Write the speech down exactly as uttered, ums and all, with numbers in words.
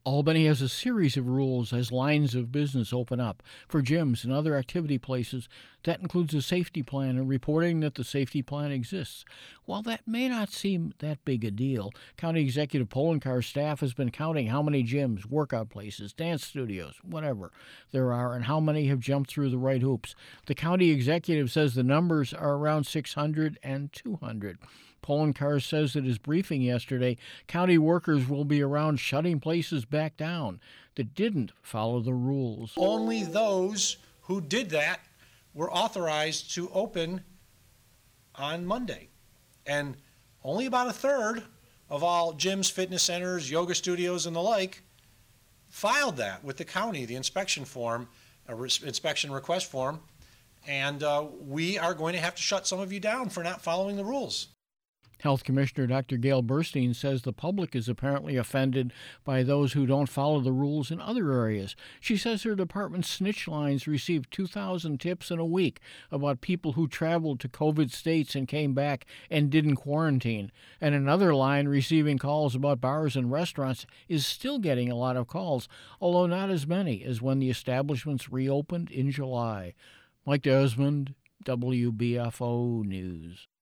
Albany has a series of rules as lines of business open up for gyms and other activity places. That includes a safety plan and reporting that the safety plan exists. While that may not seem that big a deal, County Executive Poloncarz staff has been counting how many gyms, workout places, dance studios, whatever there are, and how many have jumped through the right hoops. The county executive says the numbers are around six hundred and two hundred. Poloncarz says at his briefing yesterday, county workers will be around shutting places back down that didn't follow the rules. Only those who did that were authorized to open on Monday. And only about a third of all gyms, fitness centers, yoga studios, and the like filed that with the county, the inspection form, a re- inspection request form. And uh, we are going to have to shut some of you down for not following the rules. Health Commissioner Doctor Gail Burstein says the public is apparently offended by those who don't follow the rules in other areas. She says her department's snitch lines received two thousand tips in a week about people who traveled to COVID states and came back and didn't quarantine. And another line receiving calls about bars and restaurants is still getting a lot of calls, although not as many as when the establishments reopened in July. Mike Desmond, W B F O News.